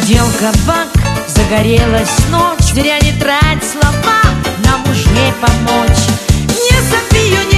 Загудел кабак, загорелась ночь. Зря не трать слова, нам уж не помочь. Не забью